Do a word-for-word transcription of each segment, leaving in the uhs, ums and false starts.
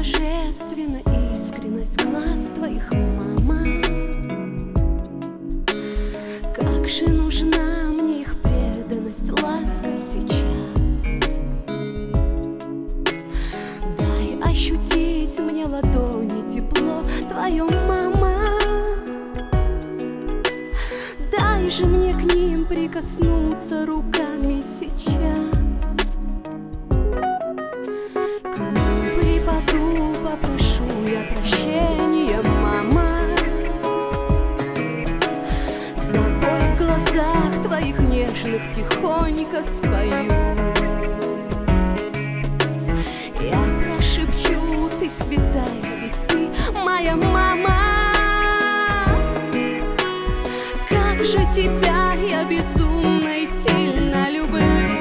божественна искренность глаз твоих, мама. Как же нужна мне их преданность, ласка сейчас. Дай ощутить мне ладони тепло твое, мама. Дай же мне к ним прикоснуться руками сейчас. К ним припаду, попрошу я прощения, мама, за боль в глазах твоих нежных тихонько спою. Я прошепчу: ты святая, ведь ты моя мама. Как же тебя я безумно и сильно люблю,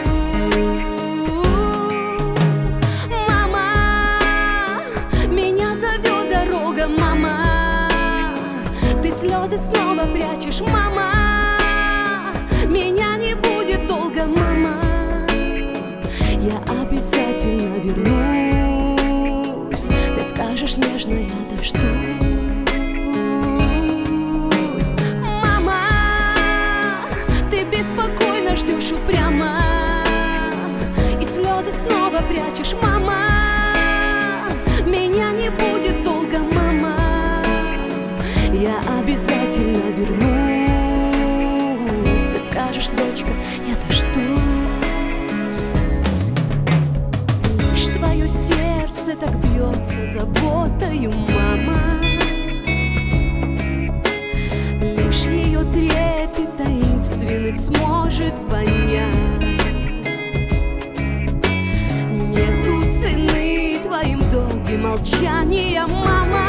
мама. Меня зовет дорога, мама. Ты слезы снова прячешь, мама. Меня не будет долго, мама. Я обязательно вернусь. Ты скажешь нежно, я дождусь. Беспокойно ждешь упрямо, и слезы снова прячешь, мама. Меня не будет долго, мама. Я обязательно вернусь. Ты скажешь, дочка, я дождусь. Лишь твое сердце так бьется заботою, мама. Лишь ее трепет таинственный сможет понять. Нету цены твоим долгим молчанием, мама.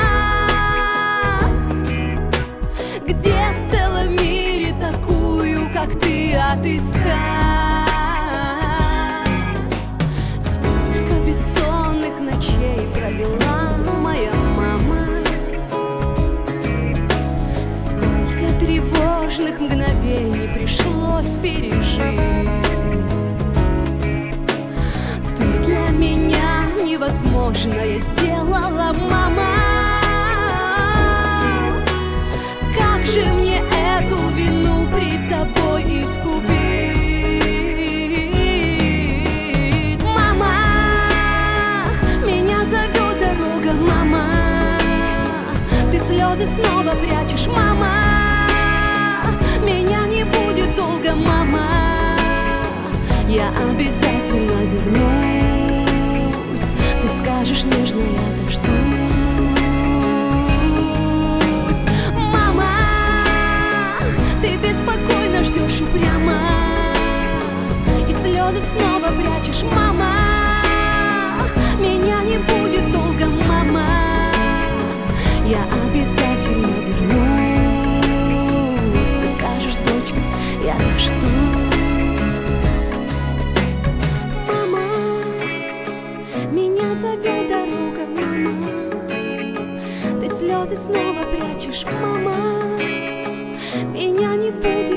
Где в целом мире такую, как ты, отыскать? Сколько бессонных ночей провела моя мама. Тревожных мгновений пришлось пережить. Ты для меня невозможное сделала, мама. Как же мне эту вину пред тобой искупить, мама? Меня зовет дорога, мама. Ты слезы снова прячешь, мама. Меня не будет долго, мама. Я обязательно вернусь. Ты скажешь нежно, я дождусь. Мама, ты беспокойно ждешь упрямо, и слезы снова прячешь, мама. Меня не будет долго, мама. Я обязательно вернусь. Я дождусь. Мама, меня зовет дорога, мама. Ты слезы снова прячешь, мама. Меня не будет